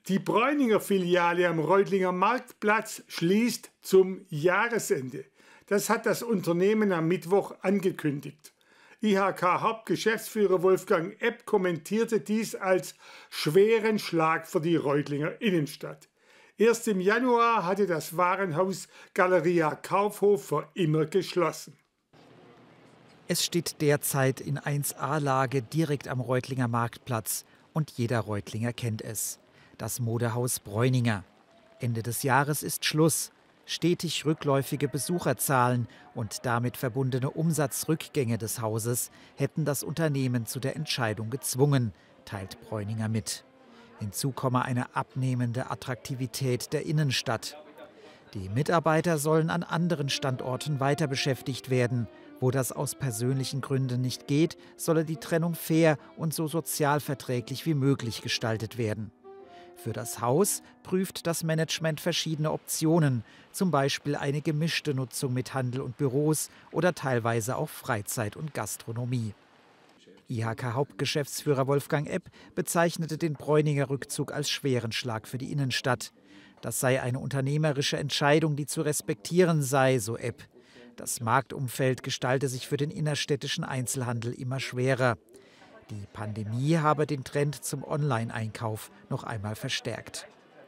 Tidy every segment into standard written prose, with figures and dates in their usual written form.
Die Bräuninger Filiale am Reutlinger Marktplatz schließt zum Jahresende. Das hat das Unternehmen am Mittwoch angekündigt. IHK-Hauptgeschäftsführer Wolfgang Epp kommentierte dies als schweren Schlag für die Reutlinger Innenstadt. Erst im Januar hatte das Warenhaus Galeria Kaufhof für immer geschlossen. Es steht derzeit in 1A-Lage direkt am Reutlinger Marktplatz und jeder Reutlinger kennt es. Das Modehaus Bräuninger. Ende des Jahres ist Schluss. Stetig rückläufige Besucherzahlen und damit verbundene Umsatzrückgänge des Hauses hätten das Unternehmen zu der Entscheidung gezwungen, teilt Bräuninger mit. Hinzu komme eine abnehmende Attraktivität der Innenstadt. Die Mitarbeiter sollen an anderen Standorten weiter beschäftigt werden. Wo das aus persönlichen Gründen nicht geht, solle die Trennung fair und so sozialverträglich wie möglich gestaltet werden. Für das Haus prüft das Management verschiedene Optionen, zum Beispiel eine gemischte Nutzung mit Handel und Büros oder teilweise auch Freizeit und Gastronomie. IHK-Hauptgeschäftsführer Wolfgang Epp bezeichnete den Bräuninger Rückzug als schweren Schlag für die Innenstadt. Das sei eine unternehmerische Entscheidung, die zu respektieren sei, so Epp. Das Marktumfeld gestalte sich für den innerstädtischen Einzelhandel immer schwerer. Die Pandemie habe den Trend zum Online-Einkauf noch einmal verstärkt.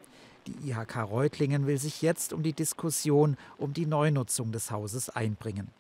Die IHK Reutlingen will sich jetzt um die Diskussion um die Neunutzung des Hauses einbringen.